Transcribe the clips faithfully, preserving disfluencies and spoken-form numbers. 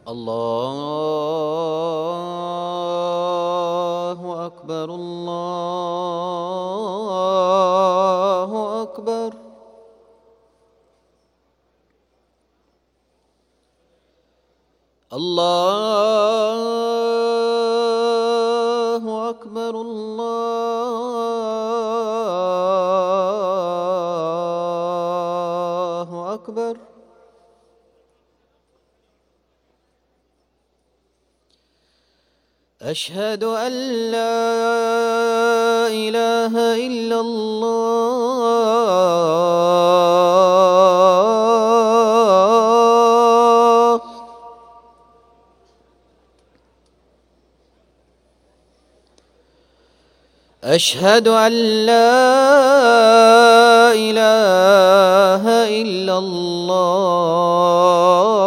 الله أكبر الله أكبر. الله أكبر الله أكبر. أشهد أن لا إله إلا الله. أشهد أن لا إله إلا الله.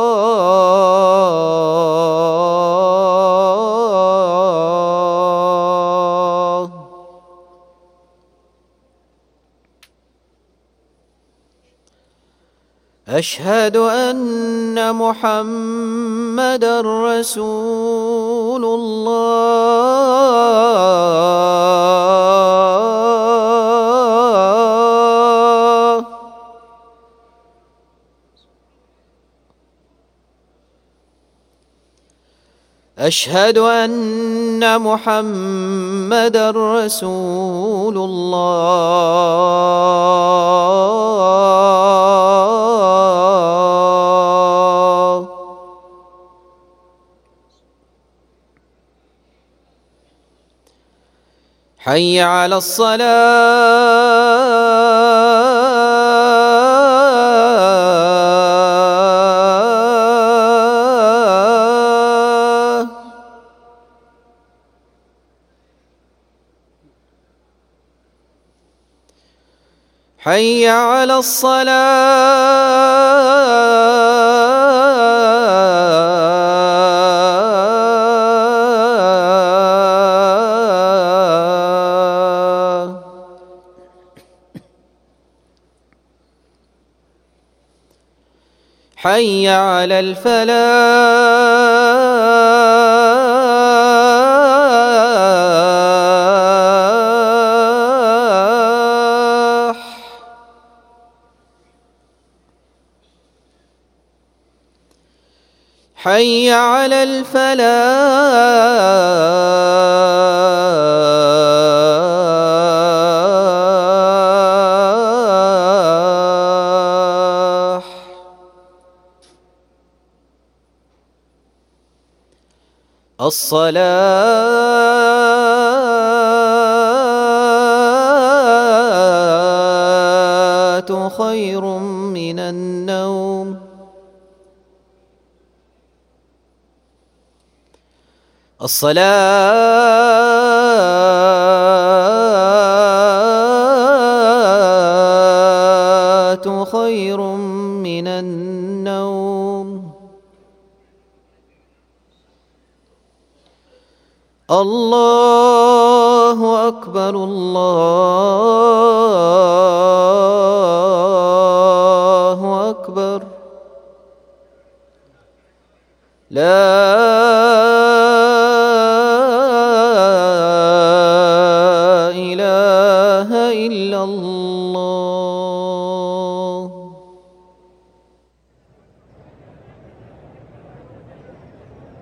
أشهد أن محمدًا رسول الله. أشهد أن محمدًا رسول الله. حي على الصلاة. حي على الصلاة. حي على الفلاح. حي على الفلاح. الصلاة خير من النوم. الصلاة خير من النوم. الله أكبر الله أكبر. لا